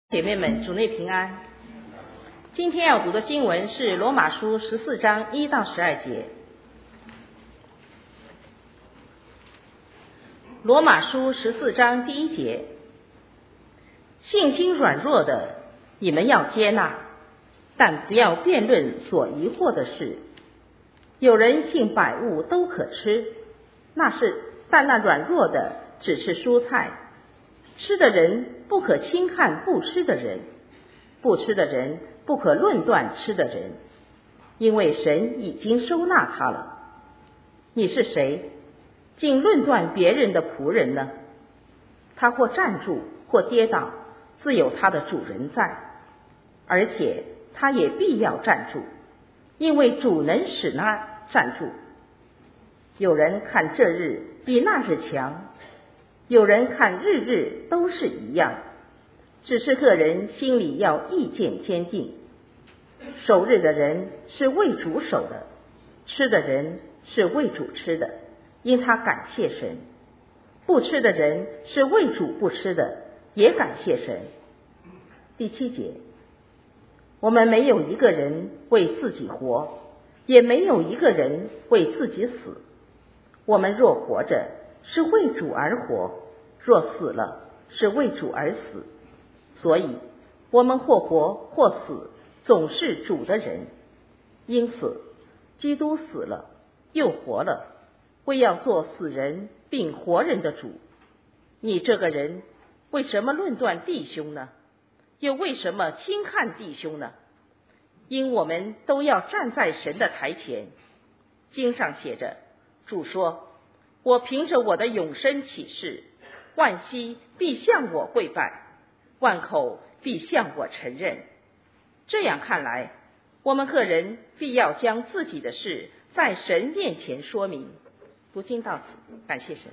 姐妹们，主内平安。今天要读的经文是罗马书14章1到12节。罗马书14章第1节，信心软弱的，你们要接纳，但不要辩论所疑惑的事。有人信百物都可吃，但那软弱的只是蔬菜。吃的人不可轻看不吃的人，不吃的人不可论断吃的人，因为神已经收纳他了。你是谁，竟论断别人的仆人呢？他或站住或跌倒，自有他的主人在，而且他也必要站住，因为主能使他站住。有人看这日比那日强，有人看日日都是一样，只是个人心里要意见坚定。守日的人是为主守的，吃的人是为主吃的，因他感谢神；不吃的人是为主不吃的，也感谢神。第7节，我们没有一个人为自己活，也没有一个人为自己死。我们若活着，是为主而活，若死了，是为主而死。所以我们或活或死，总是主的人。因此基督死了又活了，为要做死人并活人的主。你这个人为什么论断弟兄呢？又为什么轻看弟兄呢？因我们都要站在神的台前。经上写着，主说，我凭着我的永生起誓，万膝必向我跪拜，万口必向我承认。这样看来，我们个人必要将自己的事在神面前说明。读经到此，感谢神。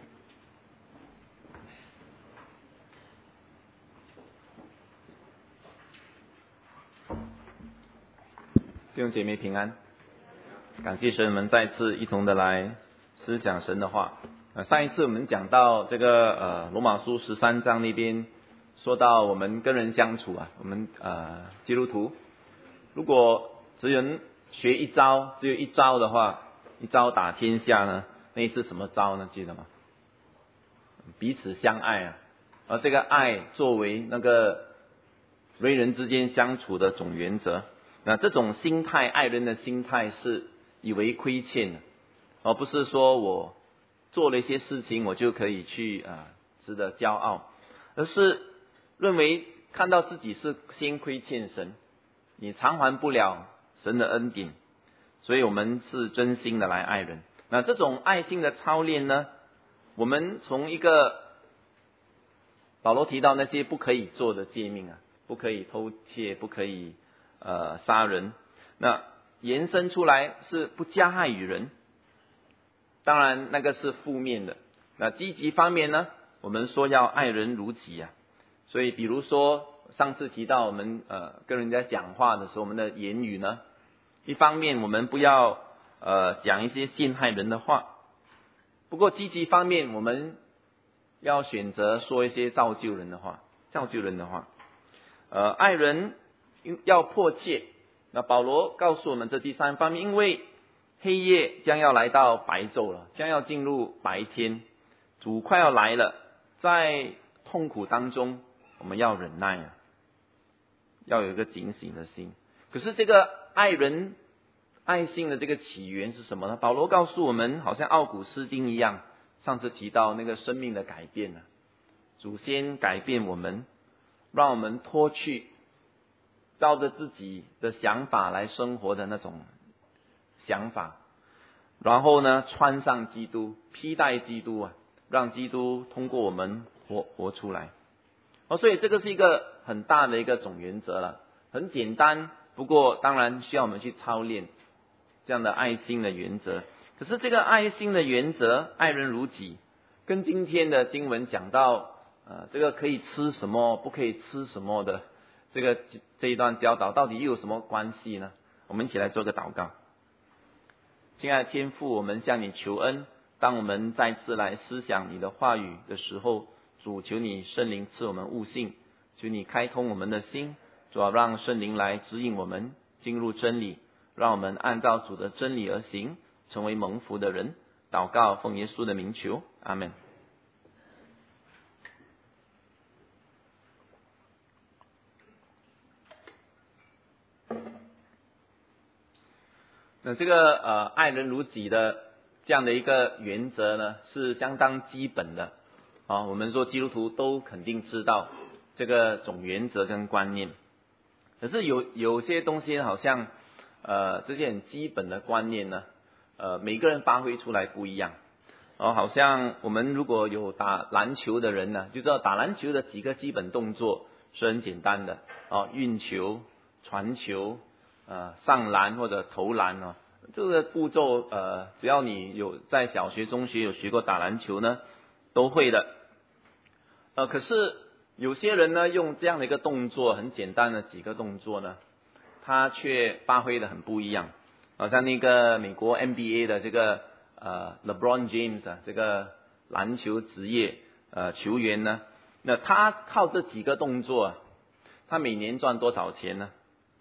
弟兄姐妹平安，感谢神，我们再次一同的来思想神的话。上一次我们讲到这个罗马书13章那边说到我们跟人相处我们基督徒如果只有学一招，只有一招的话，一招打天下呢，那是什么招呢？记得吗？彼此相爱而这个爱作为那个人与人之间相处的总原则。那这种心态，爱人的心态是以为亏欠的，而不是说我做了一些事情我就可以去值得骄傲，而是认为看到自己是先亏欠神，你偿还不了神的恩典，所以我们是真心的来爱人。那这种爱心的操练呢，我们从一个保罗提到那些不可以做的诫命不可以偷窃，不可以杀人，那延伸出来是不加害于人。当然那个是负面的。那积极方面呢，我们说要爱人如己所以比如说上次提到我们跟人家讲话的时候，我们的言语呢，一方面我们不要讲一些陷害人的话，不过积极方面我们要选择说一些造就人的话。爱人要迫切。那保罗告诉我们这第3方面，因为黑夜将要来到白昼了，将要进入白天，主快要来了，在痛苦当中我们要忍耐要有一个警醒的心。可是这个爱人爱心的这个起源是什么呢？保罗告诉我们，好像奥古斯丁一样，上次提到那个生命的改变祖先改变我们，让我们脱去照着自己的想法来生活的那种想法，然后呢穿上基督，披戴基督让基督通过我们活出来所以这个是一个很大的一个总原则了，很简单，不过当然需要我们去操练这样的爱心的原则。可是这个爱心的原则，爱人如己，跟今天的经文讲到这个可以吃什么不可以吃什么的这一段教导到底又有什么关系呢？我们一起来做个祷告。亲爱的天父，我们向你求恩，当我们再次来思想你的话语的时候，主求你圣灵赐我们悟性， 求你开通我们的心，主要让圣灵来指引我们进入真理，让我们按照主的真理而行，成为蒙福的人。祷告奉耶稣的名求，阿们。那这个爱人如己的这样的一个原则呢，是相当基本的啊。我们说基督徒都肯定知道这个总原则跟观念，可是有些东西好像这些很基本的观念呢，每个人发挥出来不一样。好像我们如果有打篮球的人呢，就知道打篮球的几个基本动作是很简单的运球、传球、上篮或者投篮这个步骤只要你有在小学、中学有学过打篮球呢，都会的。可是有些人呢，用这样的一个动作，很简单的几个动作呢，他却发挥的很不一样。好像那个美国 NBA 的这个LeBron James 这个篮球职业球员呢，那他靠这几个动作他每年赚多少钱呢？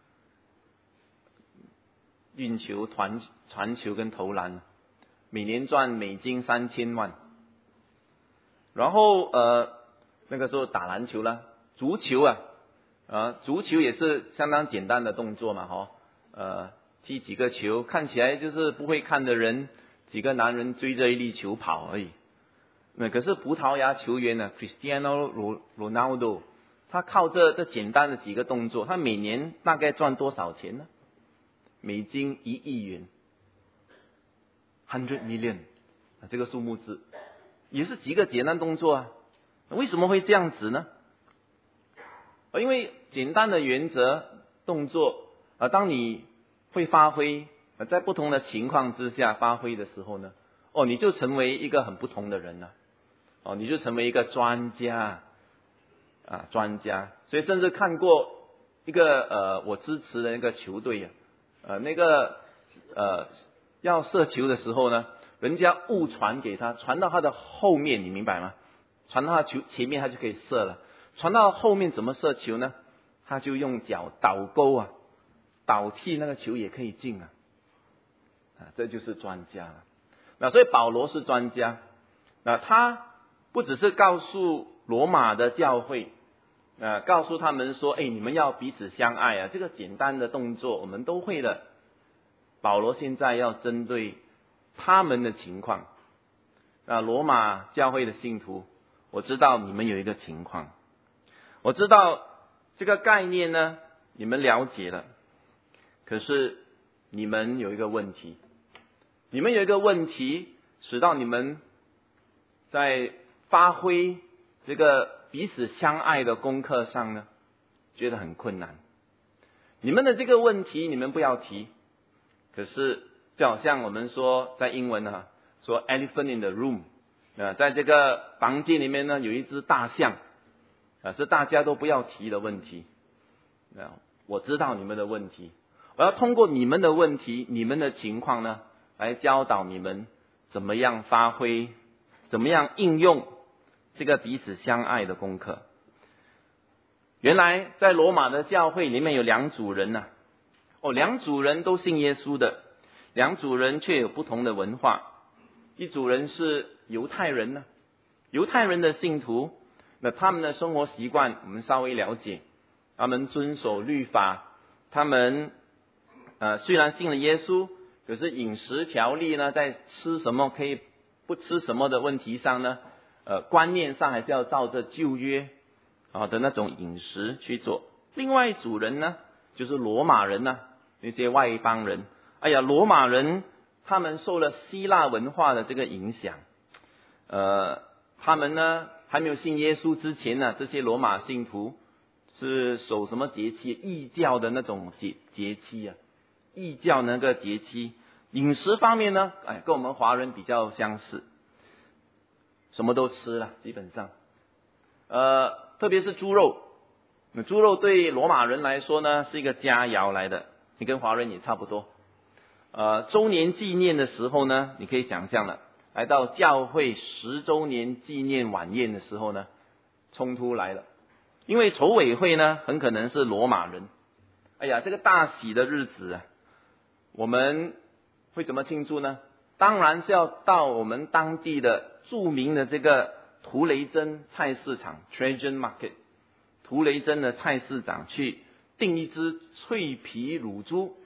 运球、传球跟投篮，每年赚美金3000万。然后那个时候打篮球啦，足球足球也是相当简单的动作嘛踢几个球，看起来就是不会看的人，几个男人追着一粒球跑而已。那可是葡萄牙球员呢 ，Cristiano Ronaldo， 他靠这简单的几个动作，他每年大概赚多少钱呢？美金1亿元 ，100 million， 这个数目字也是几个简单动作为什么会这样子呢？因为简单的原则动作当你会发挥在不同的情况之下发挥的时候呢，你就成为一个很不同的人了。你就成为一个专家专家。所以甚至看过一个我支持的那个球队那个要射球的时候呢，人家误传给他，传到他的后面，你明白吗？传到他球前面他就可以射了，传到后面怎么射球呢？他就用脚倒钩倒替那个球也可以进这就是专家了。那所以保罗是专家，那他不只是告诉罗马的教会告诉他们说你们要彼此相爱这个简单的动作我们都会的。保罗现在要针对他们的情况罗马教会的信徒，我知道你们有一个情况，我知道这个概念呢你们了解了，可是你们有一个问题，使到你们在发挥这个彼此相爱的功课上呢觉得很困难。你们的这个问题你们不要提，可是就好像我们说在英文说 elephant in the room， 在这个房间里面呢有一只大象是大家都不要提的问题。我知道你们的问题，我要通过你们的问题，你们的情况呢来教导你们怎么样发挥，怎么样应用这个彼此相爱的功课。原来在罗马的教会里面有2组人2组人都信耶稣的，2组人却有不同的文化。一组人是犹太人犹太人的信徒，那他们的生活习惯我们稍微了解，他们遵守律法，他们虽然信了耶稣，可是饮食条例呢，在吃什么可以不吃什么的问题上呢观念上还是要照着旧约的那种饮食去做。另外一组人呢就是罗马人那些外邦人。罗马人他们受了希腊文化的这个影响，他们呢还没有信耶稣之前这些罗马信徒是守什么节期？异教的那种节期异教那个节期。饮食方面呢跟我们华人比较相似，什么都吃了基本上特别是猪肉，猪肉对罗马人来说呢是一个佳肴来的，你跟华人也差不多。周年纪念的时候呢，你可以想象了，来到教会10周年纪念晚宴的时候呢，冲突来了。 因为筹委会呢很可能是罗马人。哎呀，这个大喜的日子啊，我们会怎么庆祝呢？当然是要到我们当地的著名的这个图雷真菜市场 Trajan Market， 图雷真的菜市场去订一只脆皮乳猪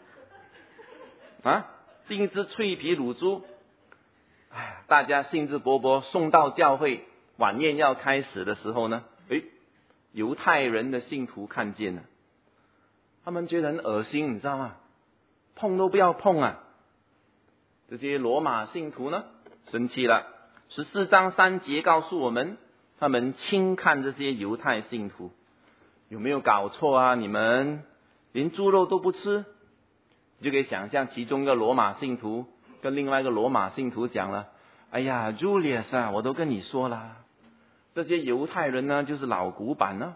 订一只脆皮乳猪。哎呀，大家兴致勃勃送到教会，晚宴要开始的时候呢，犹太人的信徒看见了，他们觉得很恶心，你知道吗？碰都不要碰啊！这些罗马信徒呢，生气了。14章3节告诉我们，他们轻看这些犹太信徒，有没有搞错啊？你们连猪肉都不吃？你就可以想象，其中一个罗马信徒跟另外一个罗马信徒讲了：“哎呀 ，Julius 啊，我都跟你说了，这些犹太人呢，就是老古板呢，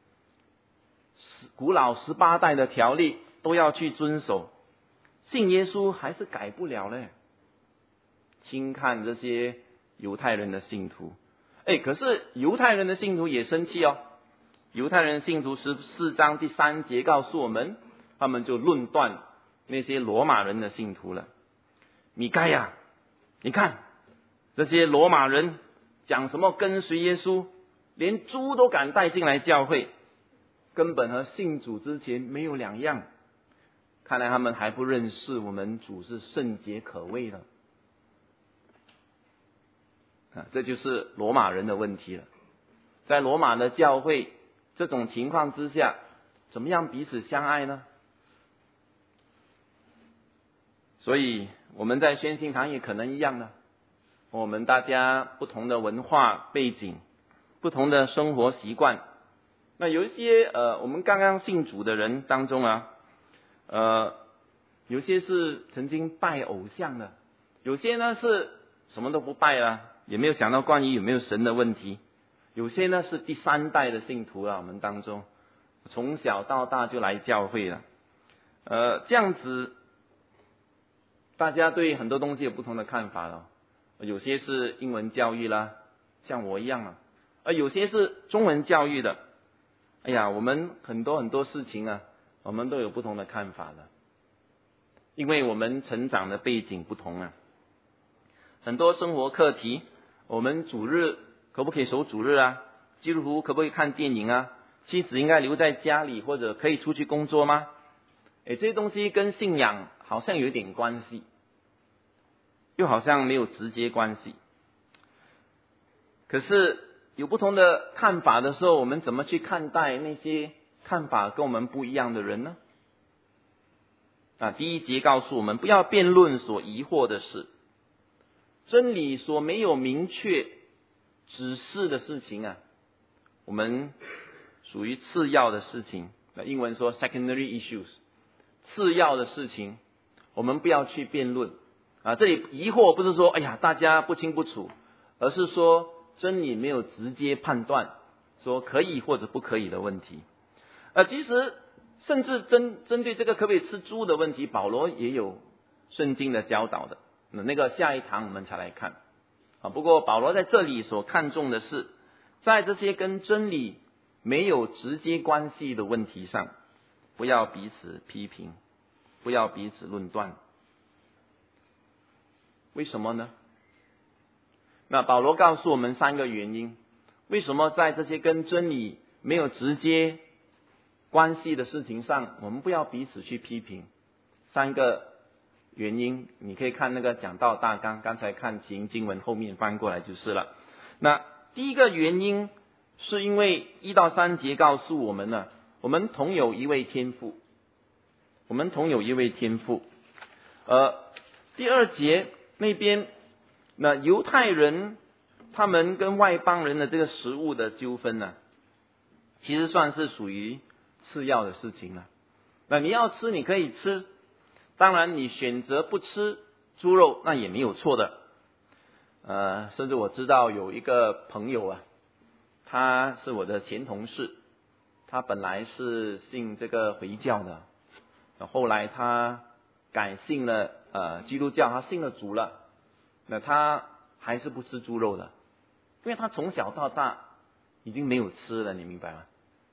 古老18代的条例都要去遵守，信耶稣还是改不了嘞。”轻看这些犹太人的信徒，可是犹太人的信徒也生气哦。犹太人的信徒14章第3节告诉我们，他们就论断那些罗马人的信徒了。米该呀，你看这些罗马人讲什么跟随耶稣，连猪都敢带进来教会，根本和信主之前没有两样。看来他们还不认识我们主是圣洁可畏的。这就是罗马人的问题了。在罗马的教会这种情况之下，怎么样彼此相爱呢？所以我们在宣信堂也可能一样的，我们大家不同的文化背景，不同的生活习惯。那有一些我们刚刚信主的人当中啊，有些是曾经拜偶像的，有些呢是什么都不拜了，也没有想到关于有没有神的问题。有些呢是第3代的信徒啊，我们当中从小到大就来教会了。这样子大家对很多东西有不同的看法了。有些是英文教育啦，像我一样啊，有些是中文教育的。哎呀，我们很多事情啊，我们都有不同的看法了，因为我们成长的背景不同啊。很多生活课题，我们主日可不可以守主日啊？基督徒可不可以看电影啊？妻子应该留在家里或者可以出去工作吗？这些东西跟信仰好像有一点关系，又好像没有直接关系。可是有不同的看法的时候，我们怎么去看待那些看法跟我们不一样的人呢？第1节告诉我们，不要辩论所疑惑的事，真理所没有明确指示的事情啊，我们属于次要的事情。英文说 secondary issues， 次要的事情我们不要去辩论这里疑惑不是说哎呀大家不清不楚，而是说真理没有直接判断说可以或者不可以的问题。其实甚至针对这个可不可以吃猪的问题，保罗也有圣经的教导的，那个下一堂我们才来看不过保罗在这里所看重的是，在这些跟真理没有直接关系的问题上，不要彼此批评，不要彼此论断。为什么呢？那保罗告诉我们3个原因，为什么在这些跟真理没有直接关系的事情上，我们不要彼此去批评。3个原因，你可以看那个讲道大纲，刚才看起因经文后面翻过来就是了。那第一个原因是因为1到3节告诉我们呢，我们同有一位天父，我们同有一位天父。第2节那边，那犹太人他们跟外邦人的这个食物的纠纷呢，其实算是属于次要的事情了。那你要吃你可以吃，当然你选择不吃猪肉那也没有错的。甚至我知道有一个朋友啊，他是我的前同事，他本来是信这个回教的，后来他改信了基督教，他信了主了，那他还是不吃猪肉的，因为他从小到大已经没有吃了，你明白吗？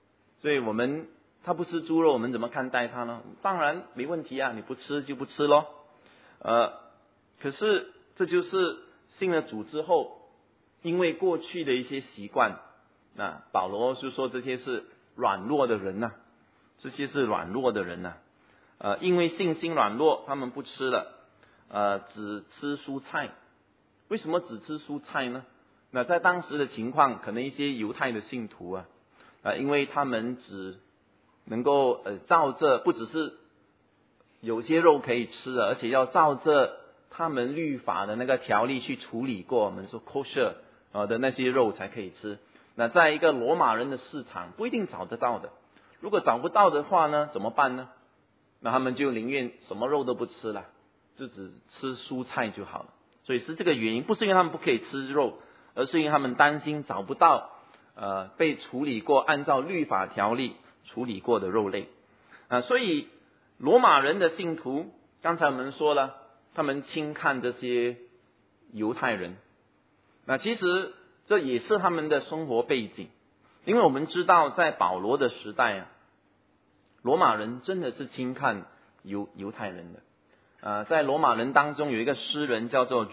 所以他不吃猪肉，我们怎么看待他呢？当然没问题啊，你不吃就不吃咯。可是这就是信了主之后，因为过去的一些习惯，那保罗就说这些是软弱的人呐，这些是软弱的人呐。因为信心软弱，他们不吃了，只吃蔬菜。为什么只吃蔬菜呢？那在当时的情况，可能一些犹太的信徒啊，因为他们只能够照着，不只是有些肉可以吃的，而且要照着他们律法的那个条例去处理过，我们说 kosher 的那些肉才可以吃。那在一个罗马人的市场不一定找得到的，如果找不到的话呢，怎么办呢？那他们就宁愿什么肉都不吃了，就只吃蔬菜就好了。所以是这个原因，不是因为他们不可以吃肉，而是因为他们担心找不到被处理过按照律法条例处理过的肉类。所以罗马人的信徒，刚才我们说了，他们轻看这些犹太人。那其实这也是他们的生活背景，因为我们知道在保罗的时代啊，罗马人真的是轻看犹太人的。在罗马人当中有一个诗人叫做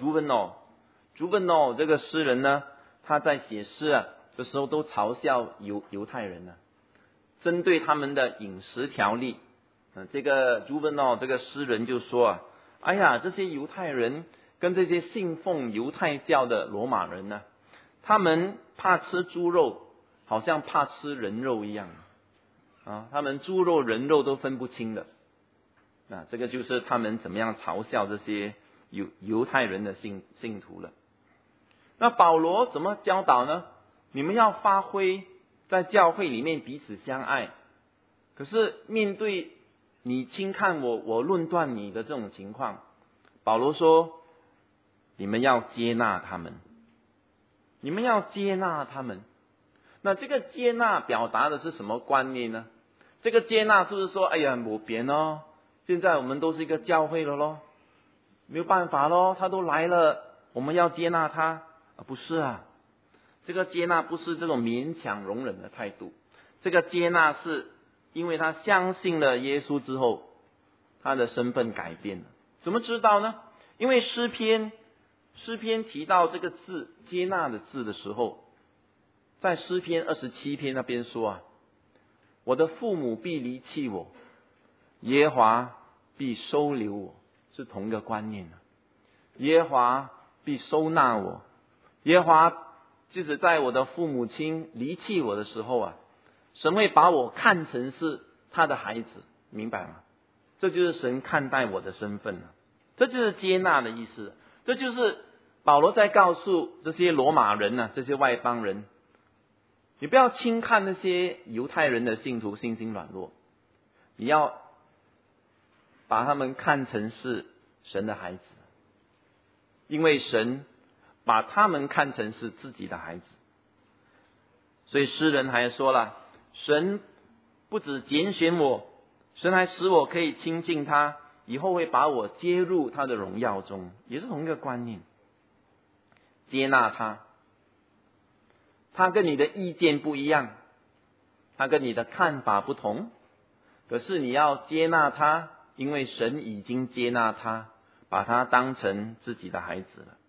Juvenal 这个诗人呢，他在写诗的时候都嘲笑犹太人呢，针对他们的饮食条例。这个 Juvenal 这个诗人就说哎呀，这些犹太人跟这些信奉犹太教的罗马人呢，他们怕吃猪肉，好像怕吃人肉一样他们猪肉人肉都分不清的。这个就是他们怎么样嘲笑这些犹太人的信徒了。那保罗怎么教导呢？你们要发挥在教会里面彼此相爱，可是面对你轻看我论断你的这种情况，保罗说你们要接纳他们，你们要接纳他们。那这个接纳表达的是什么观念呢？这个接纳是不是说哎呀我别哦，现在我们都是一个教会了咯，没有办法咯，他都来了，我们要接纳他不是这个接纳不是这种勉强容忍的态度，这个接纳是因为他相信了耶稣之后，他的身份改变了。怎么知道呢？因为诗篇提到这个字接纳的字的时候，在诗篇27篇那边说我的父母必离弃我，耶和华必收留我，是同一个观念耶和华必收纳我，耶和华即使在我的父母亲离弃我的时候神会把我看成是他的孩子，明白吗？这就是神看待我的身份这就是接纳的意思。这就是保罗在告诉这些罗马人这些外邦人，你不要轻看那些犹太人的信徒信心软弱，你要把他们看成是神的孩子，因为神把他们看成是自己的孩子。所以诗人还说了，神不只拣选我，神还使我可以亲近他，以后会把我接入他的荣耀中，也是同一个观念。接纳他，他跟你的意见不一样，他跟你的看法不同，可是你要接纳他，因为神已经接纳他，把他当成自己的孩子了。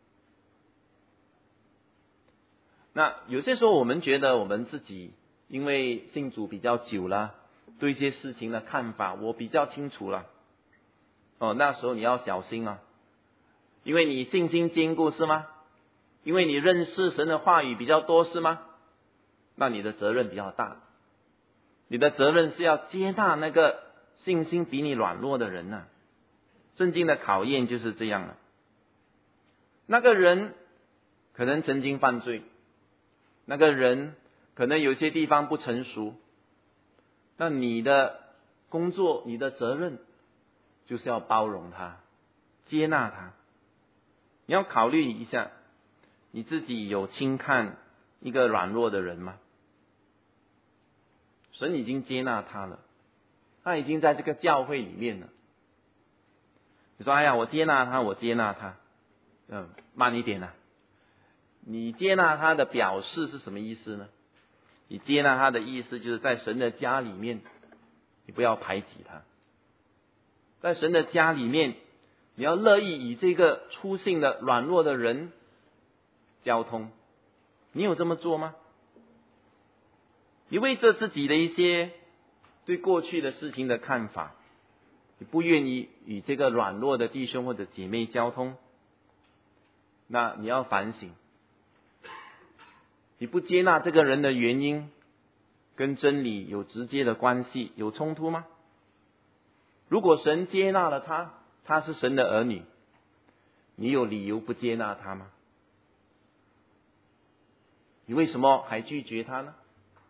那有些时候我们觉得我们自己因为信主比较久了，对一些事情的看法我比较清楚了那时候你要小心因为你信心坚固是吗？因为你认识神的话语比较多是吗？那你的责任比较大，你的责任是要接纳那个信心比你软弱的人圣经的考验就是这样了。那个人可能曾经犯罪，那个人可能有些地方不成熟，那你的工作你的责任就是要包容他，接纳他。你要考虑一下，你自己有轻看一个软弱的人吗？神已经接纳他了，他已经在这个教会里面了。你说哎呀我接纳他慢一点你接纳他的表示是什么意思呢？ 你接纳他的意思就是在神的家里面，你不要排挤他。在神的家里面，你要乐意与这个粗信的软弱的人交通。你有这么做吗？你为着自己的一些对过去的事情的看法，你不愿意与这个软弱的弟兄或者姐妹交通，那你要反省，你不接纳这个人的原因跟真理有直接的关系，有冲突吗？如果神接纳了他，他是神的儿女，你有理由不接纳他吗？你为什么还拒绝他呢？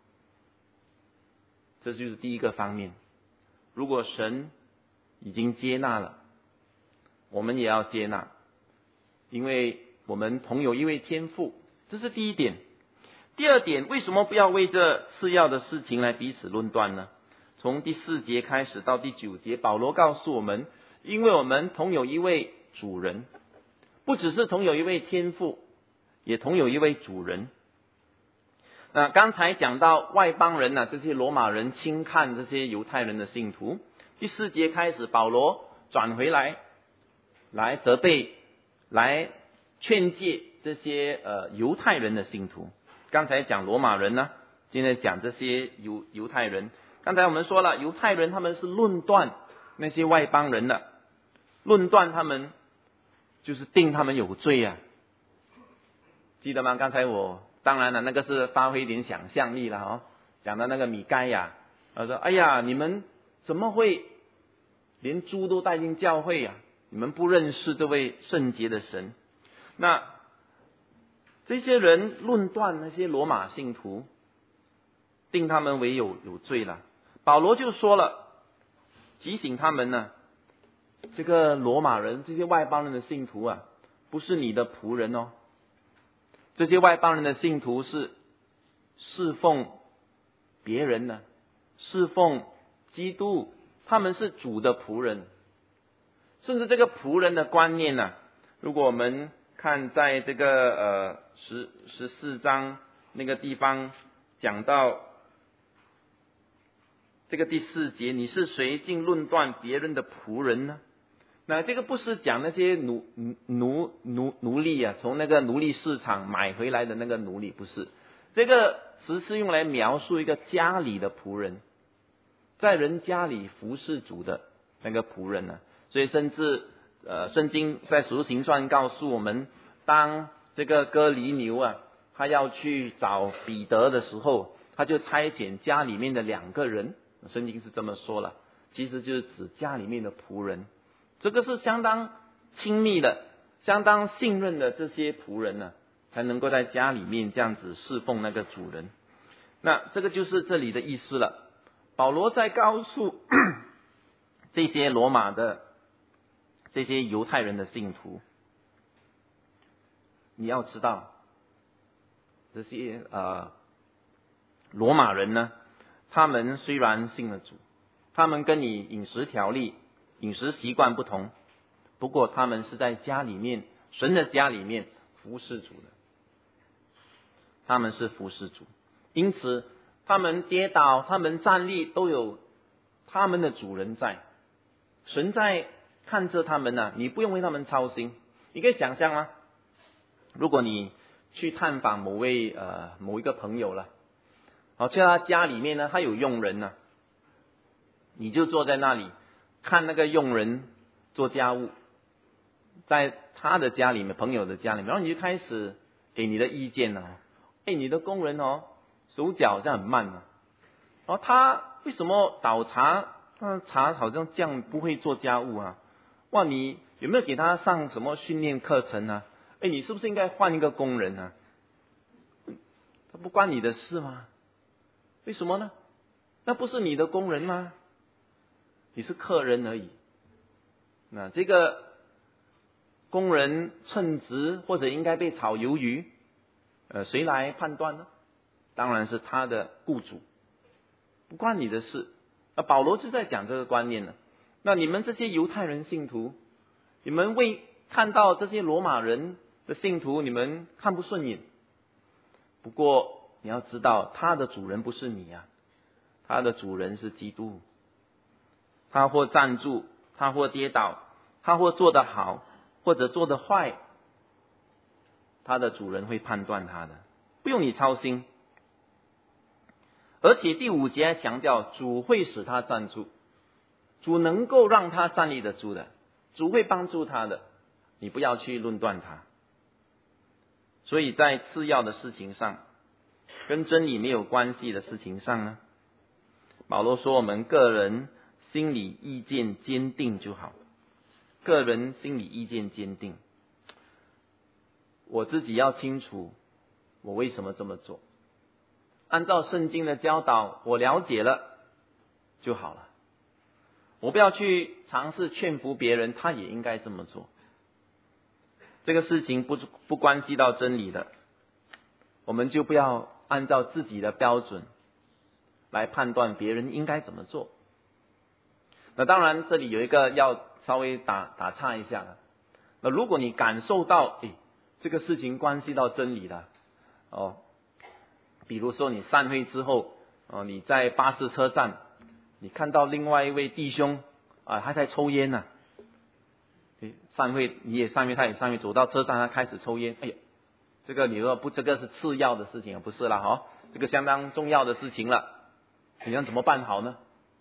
这就是第一个方面。如果神已经接纳了，我们也要接纳，因为我们同有一位天父，这是第一点。第二点，为什么不要为这次要的事情来彼此论断呢？从第4节开始到第9节，保罗告诉我们，因为我们同有一位主人，不只是同有一位天父，也同有一位主人。那刚才讲到外邦人这些罗马人轻看这些犹太人的信徒。第4节开始，保罗转回来责备，来劝诫这些犹太人的信徒。刚才讲罗马人呢，现在讲这些犹太人。刚才我们说了，犹太人他们是论断那些外邦人的，论断他们就是定他们有罪啊，记得吗？刚才当然了，那个是发挥一点想象力了讲到那个米该亚，他说：“哎呀，你们怎么会连猪都带进教会啊？你们不认识这位圣洁的神。”那这些人论断那些罗马信徒，定他们为有罪了。保罗就说了，提醒他们呢，这个罗马人这些外邦人的信徒不是你的仆人哦。这些外邦人的信徒是侍奉别人呢，侍奉基督，他们是主的仆人。甚至这个仆人的观念如果我们看在这个14章那个地方讲到这个第4节，你是谁竟论断别人的仆人呢？那这个不是讲那些奴隶从那个奴隶市场买回来的那个奴隶，不是。这个词是用来描述一个家里的仆人，在人家里服侍主的那个仆人所以甚至圣经在使徒行传告诉我们，当这个哥尼流他要去找彼得的时候，他就差遣家里面的2个人，圣经是这么说了，其实就是指家里面的仆人。这个是相当亲密的，相当信任的这些仆人才能够在家里面这样子侍奉那个主人。那这个就是这里的意思了。保罗在告诉这些罗马的这些犹太人的信徒，你要知道，这些罗马人呢，他们虽然信了主，他们跟你饮食条例、饮食习惯不同，不过他们是在家里面，神的家里面服侍主的，他们是服侍主，因此他们跌倒，他们站立都有他们的主人在，神在看着他们你不用为他们操心。你可以想象吗？如果你去探访某一个朋友了，在他家里面呢，他有佣人你就坐在那里看那个佣人做家务，在他的家里面，朋友的家里面，然后你就开始给你的意见你的工人手脚好像很慢他为什么倒茶茶好像这样不会做家务哇，你有没有给他上什么训练课程你是不是应该换一个工人他不关你的事吗？为什么呢？那不是你的工人吗？你是客人而已。那这个工人称职或者应该被炒鱿鱼，谁来判断呢？当然是他的雇主，不关你的事。保罗就在讲这个观念了。那你们这些犹太人信徒，你们为看到这些罗马人的信徒，你们看不顺眼。不过你要知道他的主人不是你啊，他的主人是基督。他或站住，他或跌倒，他或做得好，或者做得坏，他的主人会判断他的，不用你操心。而且第5节还强调，主会使他站住，主能够让他站立得住的，主会帮助他的，你不要去论断他。所以在次要的事情上，跟真理没有关系的事情上呢，保罗说我们个人心理意见坚定就好。个人心理意见坚定，我自己要清楚我为什么这么做，按照圣经的教导我了解了就好了，我不要去尝试劝服别人他也应该这么做。这个事情不关系到真理的，我们就不要按照自己的标准来判断别人应该怎么做。那当然这里有一个要稍微打岔一下了。那如果你感受到这个事情关系到真理的比如说你散会之后你在巴士车站，你看到另外一位弟兄他在抽烟呢，散会你也散会，他也散会，走到车站他开始抽烟，这个你说不，这个是次要的事情不是啦这个相当重要的事情了，你要怎么办好呢？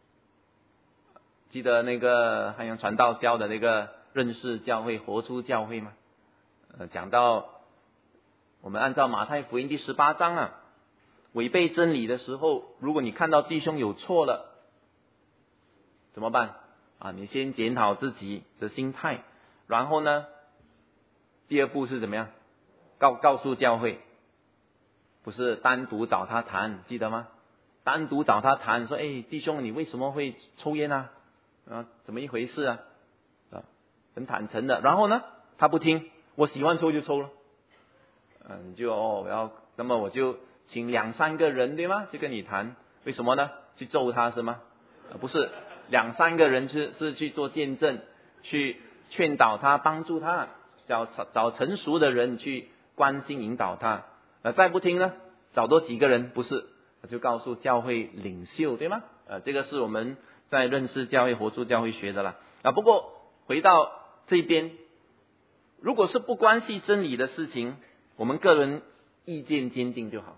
记得那个汉阳传道教的那个认识教会活出教会吗？讲到我们按照马太福音第18章违背真理的时候，如果你看到弟兄有错了怎么办你先检讨自己的心态，然后呢第2步是怎么样？告诉教会，不是单独找他谈，记得吗？单独找他谈说弟兄你为什么会抽烟怎么一回事很坦诚的。然后呢他不听，我喜欢抽就抽了你就那么我就请2-3个人对吗？去跟你谈，为什么呢？去揍他是吗？不是，2-3个人是去做见证，去劝导他，帮助他，找成熟的人去关心引导他。再不听呢，找多几个人，不是，就告诉教会领袖对吗？这个是我们在认识教会活出教会学的了不过回到这边，如果是不关系真理的事情，我们个人意见坚定就好，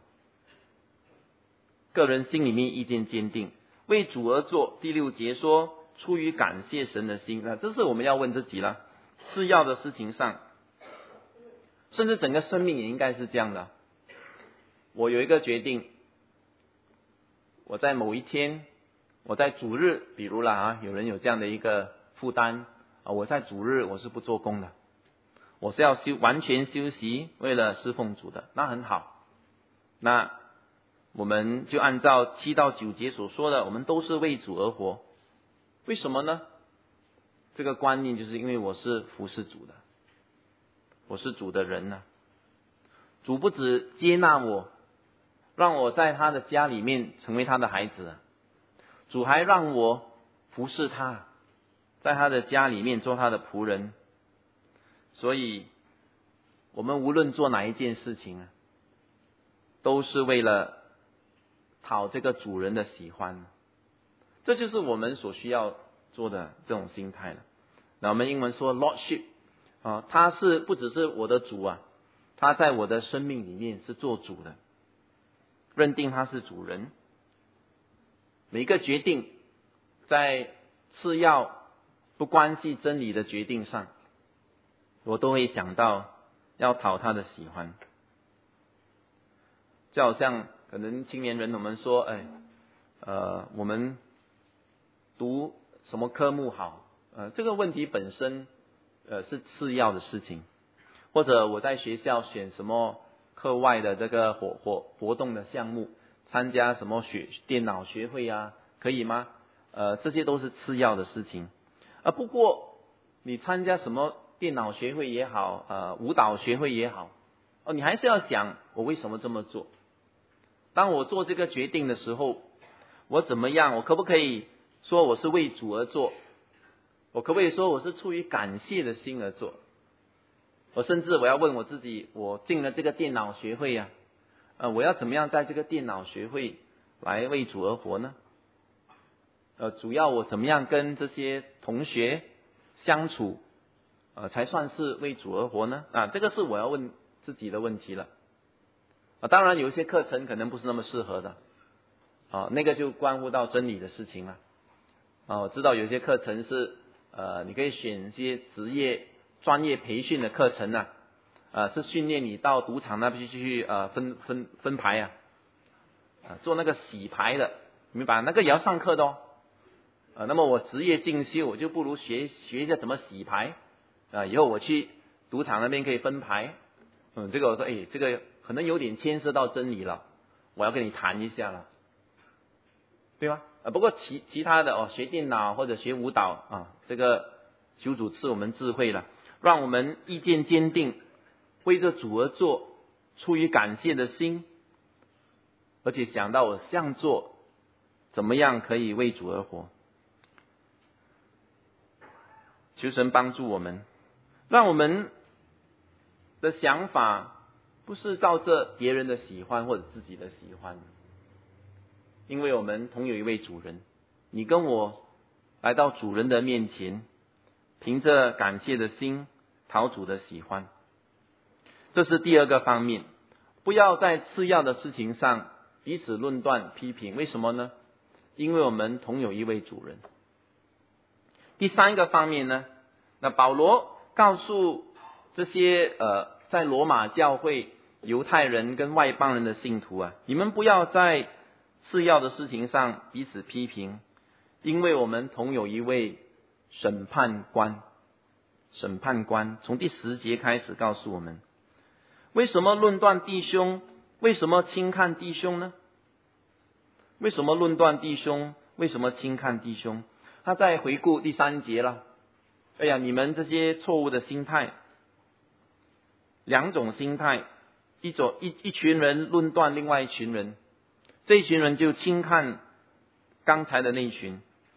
个人心里面意见坚定，为主而做。第6节说出于感谢神的心，这是我们要问自己了。次要的事情上，甚至整个生命也应该是这样的。我有一个决定，我在某一天，我在主日，比如有人有这样的一个负担我在主日我是不做工的，我是要完全休息，为了侍奉主的，那很好。那我们就按照7到9节所说的，我们都是为主而活。为什么呢？这个观念就是因为我是服侍主的，我是主的人主不只接纳我，让我在他的家里面成为他的孩子，主还让我服侍他，在他的家里面做他的仆人。所以我们无论做哪一件事情都是为了讨这个主人的喜欢，这就是我们所需要做的这种心态了。那我们英文说 Lordship 他是不只是我的主他在我的生命里面是做主的，认定他是主人。每一个决定在次要不关系真理的决定上，我都会想到要讨他的喜欢。就好像可能青年人我们说我们读什么科目好这个问题本身是次要的事情，或者我在学校选什么课外的这个活动的项目，参加什么电脑学会可以吗？这些都是次要的事情。不过你参加什么电脑学会也好舞蹈学会也好你还是要想我为什么这么做。当我做这个决定的时候，我怎么样？我可不可以说我是为主而做？我可不可以说我是出于感谢的心而做？我甚至我要问我自己，我进了这个电脑学会我要怎么样在这个电脑学会来为主而活呢？主要我怎么样跟这些同学相处，才算是为主而活呢？这个是我要问自己的问题了。当然有一些课程可能不是那么适合的，那个就关乎到真理的事情了。我知道有些课程是你可以选一些职业专业培训的课程是训练你到赌场那边去分牌做那个洗牌的，明白？那个也要上课的哦。那么我职业进修，我就不如学一下怎么洗牌以后我去赌场那边可以分牌。这个我说这个可能有点牵涉到真理了，我要跟你谈一下了，对吗？不过其他的学电脑或者学舞蹈这个求主赐我们智慧了，让我们意见坚定，为着主而做，出于感谢的心，而且想到我这样做怎么样可以为主而活。求神帮助我们，让我们的想法不是照着别人的喜欢或者自己的喜欢，因为我们同有一位主人，你跟我来到主人的面前，凭着感谢的心讨主的喜欢。这是第二个方面，不要在次要的事情上彼此论断批评。为什么呢？因为我们同有一位主人。第三个方面呢，那保罗告诉这些在罗马教会犹太人跟外邦人的信徒你们不要在次要的事情上彼此批评，因为我们同有一位审判官。审判官从第10节开始告诉我们，为什么论断弟兄？为什么轻看弟兄呢？为什么论断弟兄？为什么轻看弟兄？他在回顾第3节了。你们这些错误的心态，两种心态，一群人论断另外一群人，这一群人就轻看刚才的那一群。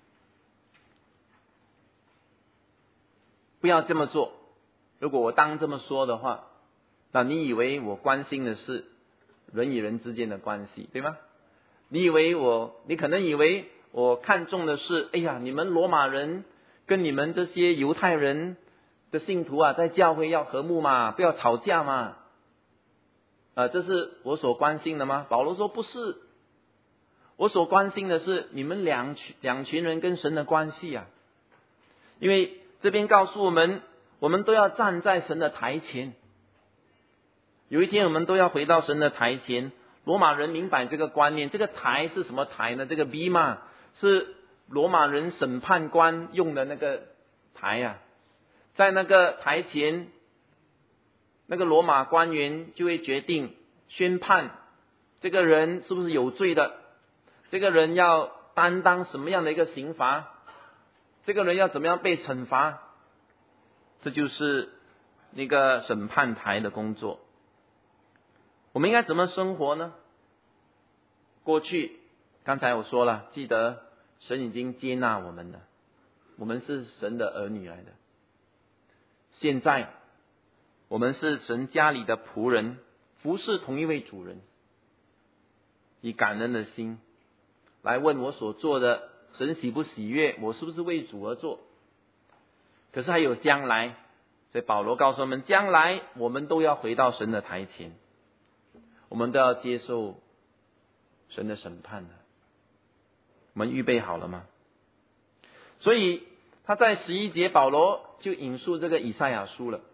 不要这么做。如果我当这么说的话，那你以为我关心的是人与人之间的关系，对吗？你可能以为我看重的是，你们罗马人跟你们这些犹太人的信徒在教会要和睦嘛，不要吵架嘛。这是我所关心的吗？保罗说不是，我所关心的是你们两群人跟神的关系因为这边告诉我们都要站在神的台前，有一天我们都要回到神的台前。罗马人明白这个观念，这个台是什么台呢？这个 bema 是罗马人审判官用的那个台在那个台前，那个罗马官员就会决定宣判这个人是不是有罪的，这个人要担当什么样的一个刑罚，这个人要怎么样被惩罚。这就是那个审判台的工作。我们应该怎么生活呢？过去刚才我说了，记得神已经接纳我们了，我们是神的儿女来的。现在我们是神家里的仆人，服侍同一位主人，以感恩的心来问我所做的神喜不喜悦，我是不是为主而做。可是还有将来，所以保罗告诉我们，将来我们都要回到神的台前，我们都要接受神的审判的。我们预备好了吗？所以他在11节，保罗就引述这个以赛亚书了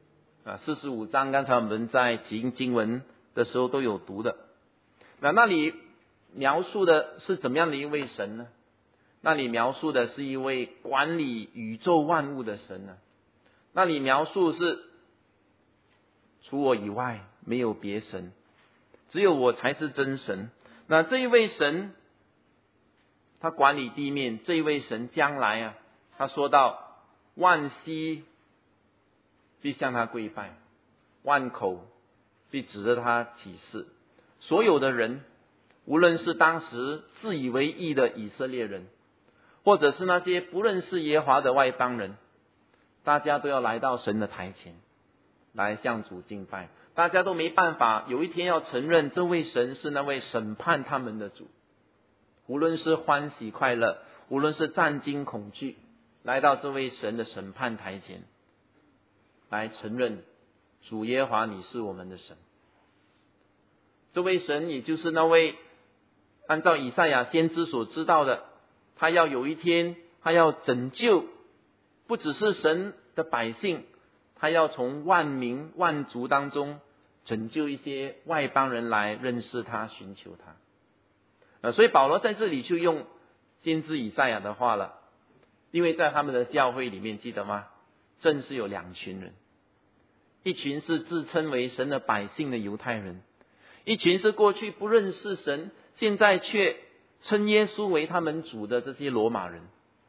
45章，刚才我们在起因经文的时候都有读的。那里描述的是怎么样的一位神呢？那里描述的是一位管理宇宙万物的神那里描述是除我以外没有别神，只有我才是真神。那这一位神他管理地面，这一位神将来他说到万膝必向他跪拜，万口必指着他起誓。所有的人，无论是当时自以为义的以色列人，或者是那些不认识耶和华的外邦人，大家都要来到神的台前来向主敬拜。 大家都没办法，有一天要承认这位神是那位审判他们的主。无论是欢喜快乐，无论是战惊恐惧，来到这位神的审判台前，来承认主耶和华你是我们的神。这位神也就是那位按照以赛亚先知所知道的，他要有一天他要拯救不只是神的百姓，他要从万民万族当中拯救一些外邦人来认识他，寻求他。所以保罗在这里就用先知以赛亚的话了，因为在他们的教会里面，记得吗？正是有两群人，一群是自称为神的百姓的犹太人，一群是过去不认识神，现在却称耶稣为他们主的这些罗马人。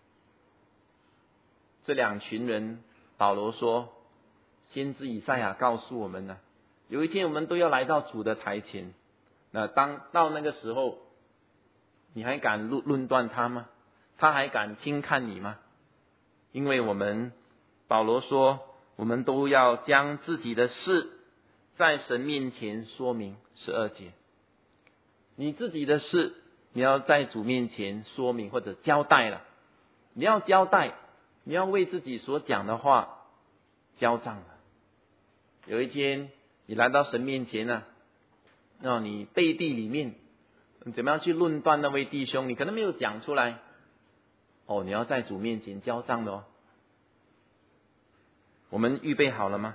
这两群人，保罗说，先知以赛亚告诉我们呢，有一天我们都要来到主的台前。那当到那个时候，你还敢论断他吗？他还敢轻看你吗？因为保罗说，我们都要将自己的事在神面前说明。12节，你自己的事你要在主面前说明或者交代了，你要交代，你要为自己所讲的话交账了。有一天你来到神面前呢，你背地里面你怎么样去论断那位弟兄，你可能没有讲出来，你要在主面前交账的哦。我们预备好了吗？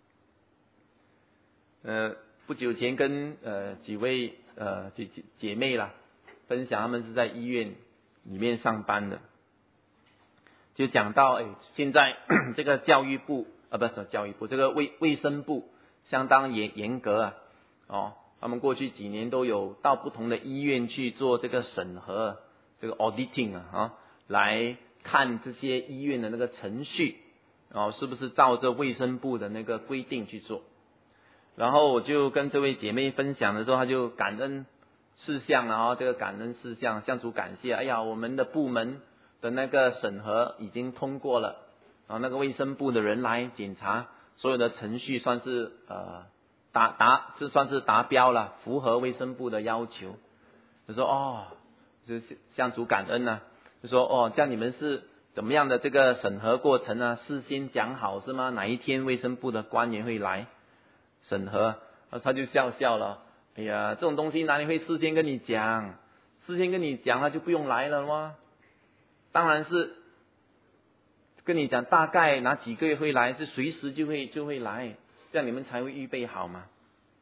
不久前跟几位姐妹啦分享，他们是在医院里面上班的，就讲到现在这个教育部不是教育部，这个卫生部相当严格他们过去几年都有到不同的医院去做这个审核，这个 auditing 来看这些医院的那个程序是不是照着卫生部的那个规定去做。然后我就跟这位姐妹分享的时候，她就感恩事项这个感恩事项向主感谢，我们的部门的那个审核已经通过了，那个卫生部的人来检查所有的程序算是这算是达标了，符合卫生部的要求。就说就向主感恩啊，就说这样你们是怎么样的这个审核过程啊？事先讲好是吗？哪一天卫生部的官员会来审核？他就笑了，这种东西哪里会事先跟你讲？事先跟你讲他就不用来了吗？当然是跟你讲大概哪几个月会来，是随时就会来，这样你们才会预备好嘛。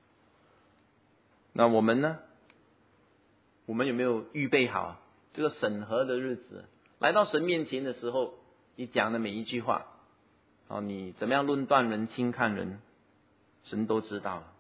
那我们呢？我们有没有预备好这个审核的日子？来到神面前的时候，你讲的每一句话你怎么样论断人、轻看人，神都知道了。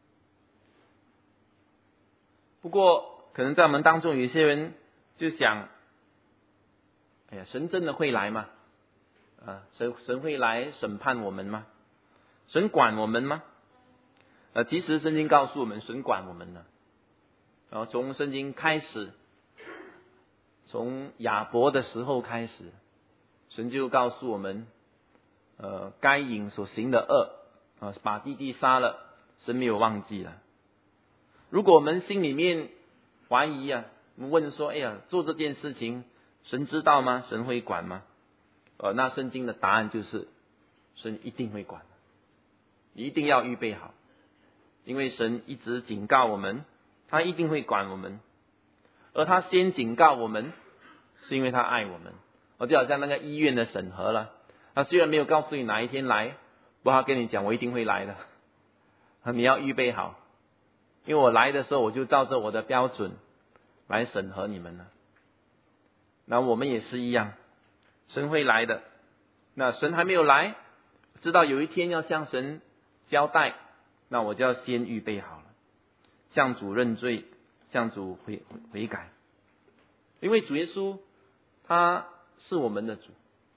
不过可能在我们当中有一些人就想，神真的会来吗？神会来审判我们吗？神管我们吗？其实圣经告诉我们，神管我们了。然后从圣经开始，从亚伯的时候开始，神就告诉我们，该隐所行的恶把弟弟杀了，神没有忘记了。如果我们心里面怀疑我们问说，做这件事情神知道吗？神会管吗？那圣经的答案就是神一定会管，你一定要预备好，因为神一直警告我们，他一定会管我们，而他先警告我们是因为他爱我们。就好像那个医院的审核了，他虽然没有告诉你哪一天来，不过他跟你讲我一定会来的，你要预备好，因为我来的时候我就照着我的标准来审核你们了。那我们也是一样，神会来的。那神还没有来，知道有一天要向神交代，那我就要先预备好了，向主认罪，向主悔改。因为主耶稣他是我们的主，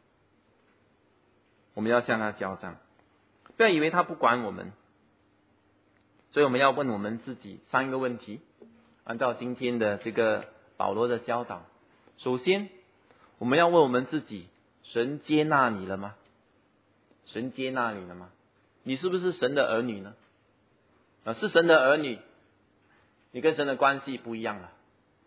我们要向他交账，不要以为他不管我们。所以我们要问我们自己3个问题，按照今天的这个保罗的教导。首先我们要问我们自己，神接纳你了吗？神接纳你了吗？你是不是神的儿女呢？ 是神的儿女，你跟神的关系不一样了。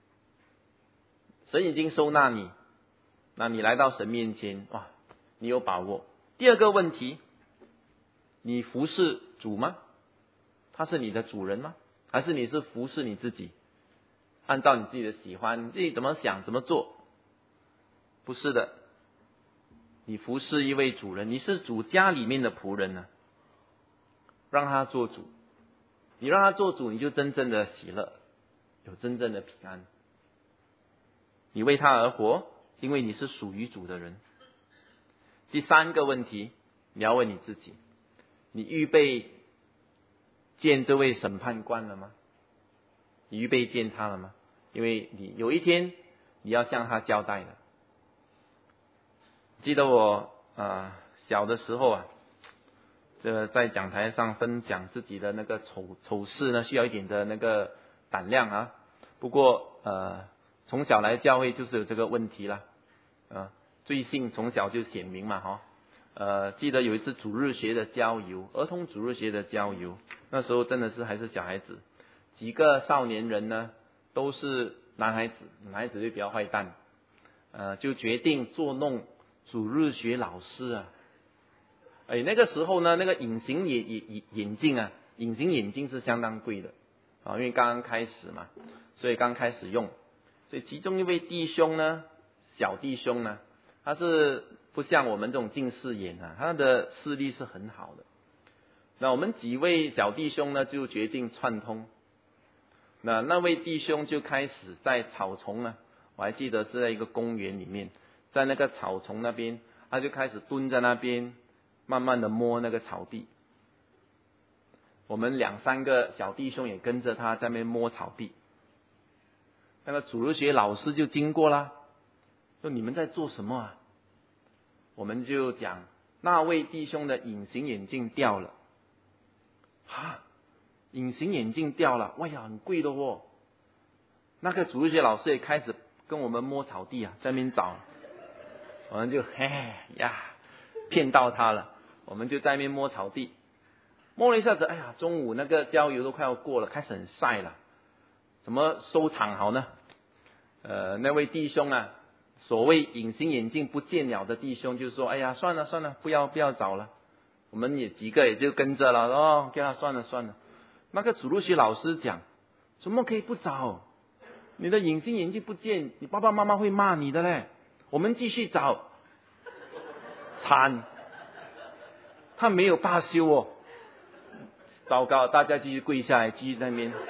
神已经收纳你，那你来到神面前，哇，你有把握。第二个问题，你服侍主吗？他是你的主人吗？还是你是服侍你自己？按照你自己的喜欢，你自己怎么想怎么做？不是的，你服侍一位主人，你是主家里面的仆人呢，让他做主。你让他做主，你就真正的喜乐，有真正的平安。你为他而活，因为你是属于主的人。第三个问题，你要问你自己，你预备见这位审判官了吗？你预备见他了吗？因为你有一天你要向他交代的。记得我小的时候啊，在讲台上分享自己的那个丑事呢，需要一点的那个胆量啊。不过从小来教会就是有这个问题了，罪性从小就显明嘛记得有一次主日学的郊游，儿童主日学的郊游，那时候真的是还是小孩子，几个少年人呢都是男孩子就比较坏蛋，就决定捉弄主日学老师啊。那个时候呢，那个隐形眼镜是相当贵的因为刚刚开始嘛，所以刚开始用，所以其中一位弟兄呢，小弟兄呢，他是不像我们这种近视眼他的视力是很好的。那我们几位小弟兄呢，就决定串通。那位弟兄就开始在草丛呢，我还记得是在一个公园里面，在那个草丛那边，他就开始蹲在那边，慢慢的摸那个草地。我们2-3个小弟兄也跟着他在那边摸草地。那个主日学老师就经过啦，说你们在做什么啊？我们就讲那位弟兄的隐形眼镜掉了。隐形眼镜掉了，哇呀，很贵的哦。那个主日学老师也开始跟我们摸草地在那边找，我们就骗到他了。我们就在那边摸草地，摸了一下子，中午那个郊游都快要过了，开始很晒了，怎么收场好呢？那位弟兄所谓隐形眼镜不见了的弟兄就说，算了，不要找了。我们也几个也就跟着了，叫他算了。那个主日学老师讲，怎么可以不找？你的隐形眼镜不见，你爸爸妈妈会骂你的嘞。我们继续找，惨，他没有罢休哦。糟糕，大家继续跪下来，继续在那边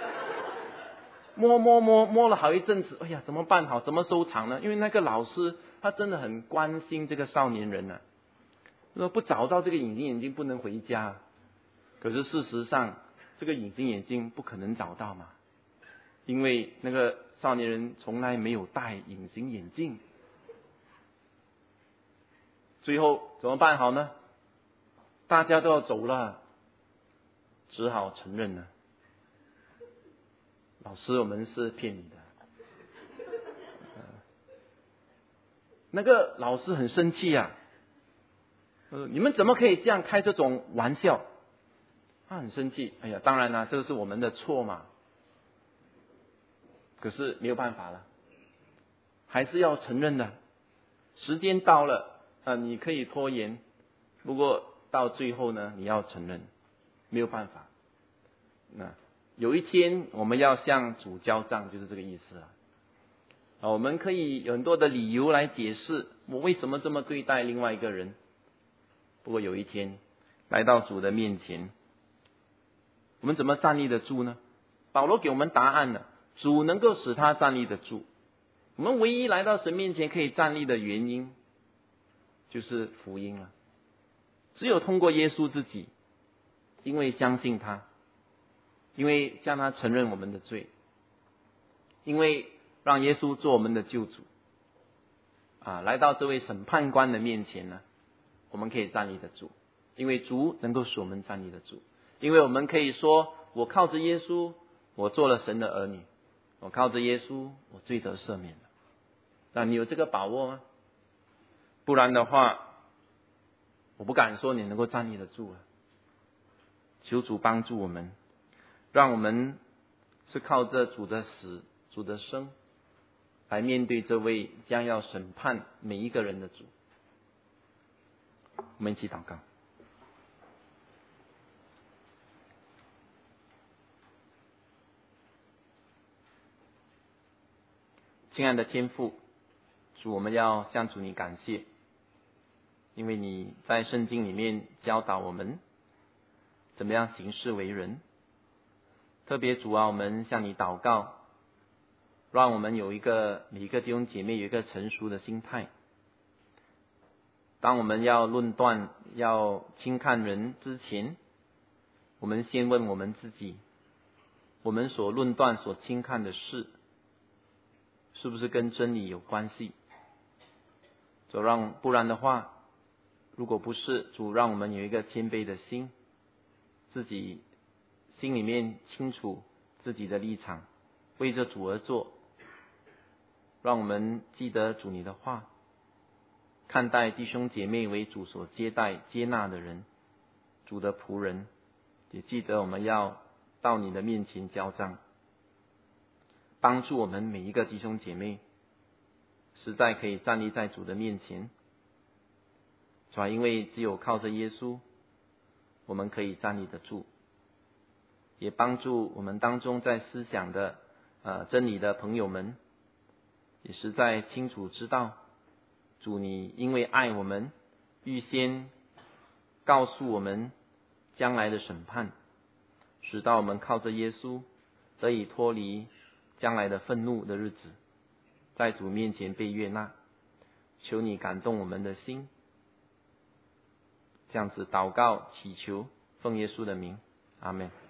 摸了好一阵子，怎么办好？怎么收场呢？因为那个老师他真的很关心这个少年人说不找到这个隐形眼镜不能回家。可是事实上这个隐形眼镜不可能找到嘛，因为那个少年人从来没有戴隐形眼镜。最后怎么办好呢？大家都要走了，只好承认了，老师，我们是骗你的。那个老师很生气你们怎么可以这样开这种玩笑？他很生气。当然这个是我们的错嘛。可是没有办法了，还是要承认的。时间到了你可以拖延，不过到最后呢，你要承认，没有办法。有一天我们要向主交账，就是这个意思我们可以有很多的理由来解释我为什么这么对待另外一个人。不过有一天来到主的面前，我们怎么站立得住呢？保罗给我们答案了，主能够使他站立得住。我们唯一来到神面前可以站立的原因，就是福音了。只有通过耶稣自己，因为相信他，因为向他承认我们的罪，因为让耶稣做我们的救主来到这位审判官的面前呢，我们可以站立得住。因为主能够使我们站立得住，因为我们可以说，我靠着耶稣，我做了神的儿女，我靠着耶稣，我罪得赦免了。那你有这个把握吗？不然的话，我不敢说你能够站立得住求主帮助我们。 让我们是靠着主的死、主的生来面对这位将要审判每一个人的主。我们一起祷告。亲爱的天父，主，我们要向主你感谢，因为你在圣经里面教导我们怎么样行事为人。特别主啊，我们向你祷告，让我们每一个弟兄姐妹有一个成熟的心态。当我们要论断、要轻看人之前，我们先问我们自己，我们所论断、所轻看的事，是不是跟真理有关系？不然的话，如果不是，主让我们有一个谦卑的心，自己心里面清楚自己的立场，为着主而做。让我们记得主你的话，看待弟兄姐妹为主所接待接纳的人，主的仆人，也记得我们要到你的面前交账，帮助我们每一个弟兄姐妹实在可以站立在主的面前。主啊，因为只有靠着耶稣，我们可以站立得住，也帮助我们当中在思想的真理的朋友们，也实在清楚知道，主你因为爱我们，预先告诉我们将来的审判，使到我们靠着耶稣得以脱离将来的愤怒的日子，在主面前被悦纳。求你感动我们的心，这样子祷告祈求，奉耶稣的名，阿们。